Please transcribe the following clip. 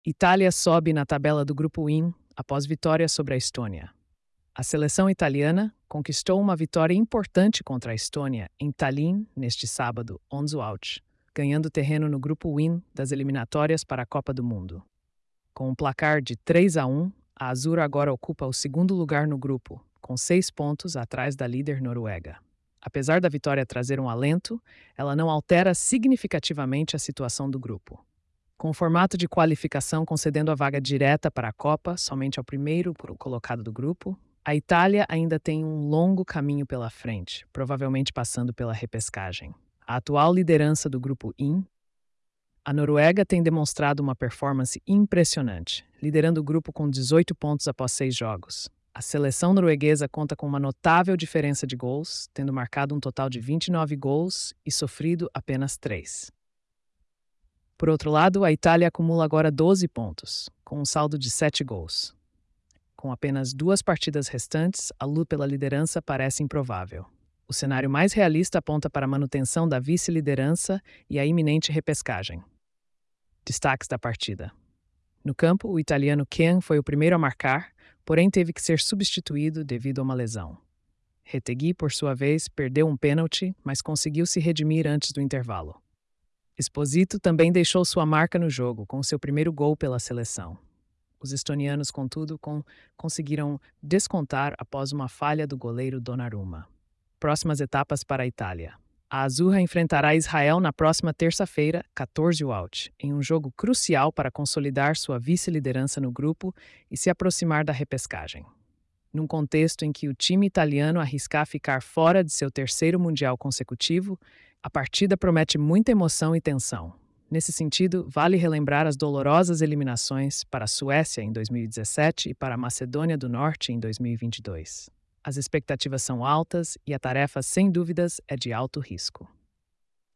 Itália sobe na tabela do Grupo I após vitória sobre a Estônia. A seleção italiana conquistou uma vitória importante contra a Estônia em Tallinn neste sábado, 11 out, ganhando terreno no Grupo Win das eliminatórias para a Copa do Mundo. Com um placar de 3-1, a Azur agora ocupa o segundo lugar no grupo, com 6 pontos atrás da líder noruega. Apesar da vitória trazer um alento, ela não altera significativamente a situação do grupo. Com o formato de qualificação concedendo a vaga direta para a Copa somente ao primeiro colocado do grupo, a Itália ainda tem um longo caminho pela frente, provavelmente passando pela repescagem. A atual liderança do grupo I, a Noruega tem demonstrado uma performance impressionante, liderando o grupo com 18 pontos após 6 jogos. A seleção norueguesa conta com uma notável diferença de gols, tendo marcado um total de 29 gols e sofrido apenas 3. Por outro lado, a Itália acumula agora 12 pontos, com um saldo de 7 gols. Com apenas 2 partidas restantes, a luta pela liderança parece improvável. O cenário mais realista aponta para a manutenção da vice-liderança e a iminente repescagem. Destaques da partida. No campo, o italiano Kean foi o primeiro a marcar, porém teve que ser substituído devido a uma lesão. Retegui, por sua vez, perdeu um pênalti, mas conseguiu se redimir antes do intervalo. Esposito também deixou sua marca no jogo, com seu primeiro gol pela seleção. Os estonianos, contudo, conseguiram descontar após uma falha do goleiro Donnarumma. Próximas etapas para a Itália. A Azurra enfrentará Israel na próxima terça-feira, 14 out, em um jogo crucial para consolidar sua vice-liderança no grupo e se aproximar da repescagem. Num contexto em que o time italiano arriscar ficar fora de seu terceiro mundial consecutivo, a partida promete muita emoção e tensão. Nesse sentido, vale relembrar as dolorosas eliminações para a Suécia em 2017 e para a Macedônia do Norte em 2022. As expectativas são altas e a tarefa, sem dúvidas, é de alto risco.